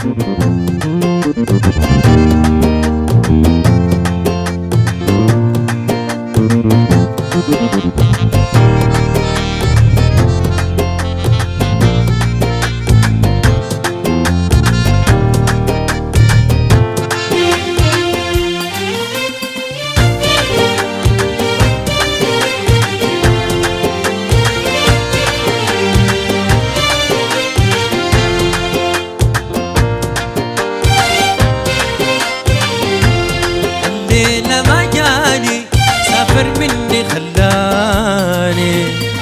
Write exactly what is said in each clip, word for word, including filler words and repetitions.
الليلة ما جاني سافر مني خلاني،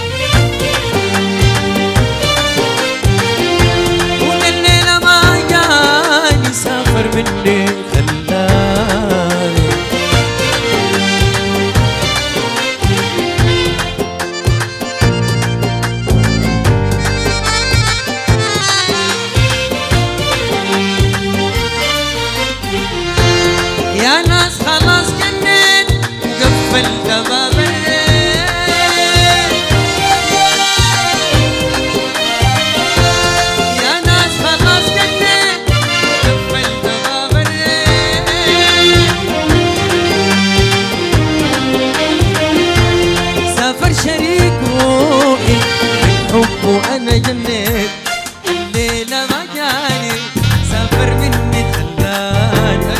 والليلة ما جاني سافر مني خلاني. يا ناس خلاص جنيت وقفلت باب الريح، يا ناس خلاص جنيت وقفلت باب الريح. سافر شريك روحي من حبه أنا جنيت، الليلة ما جاني سافر مني خلاني.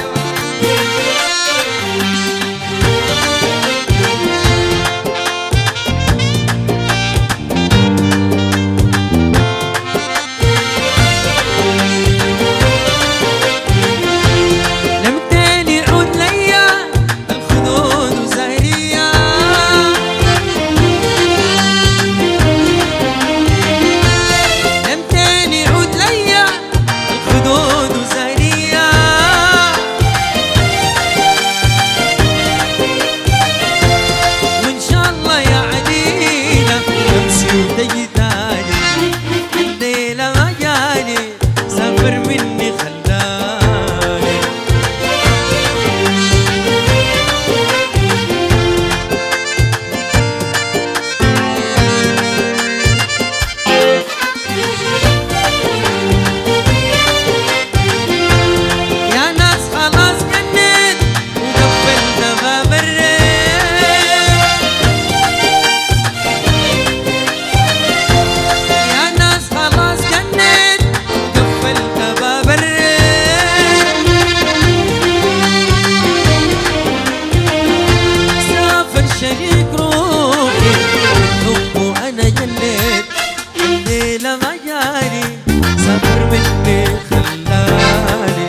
الليلة ما جاني سافر مني خلاني. يا ناس خلاص جنيت وقفلت باب الريح، يا ناس خلاص جنيت وقفلت باب الريح. سافر شريك روحي من حبه أنا جنيت، الليلة ما جاني سافر مني خلاني.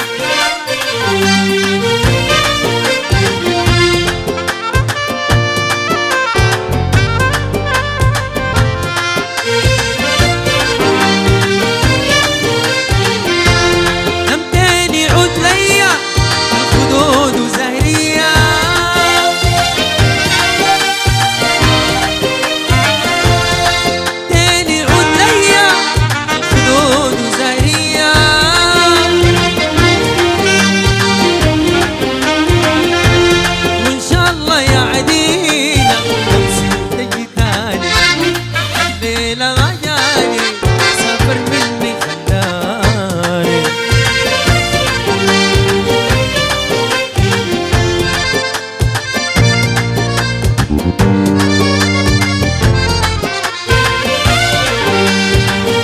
نمتني عود ليا الخدود وزهرية، تاني عود ليا الخدود وزهرية. وإن شاء الله يعدينا نمشي وتجي تاني، الليلة ما جاني سافر مني خلاني.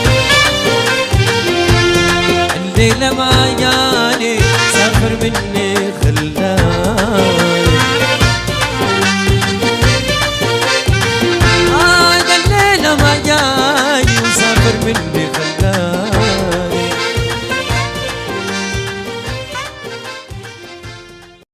الليلة ما جاني سافر مني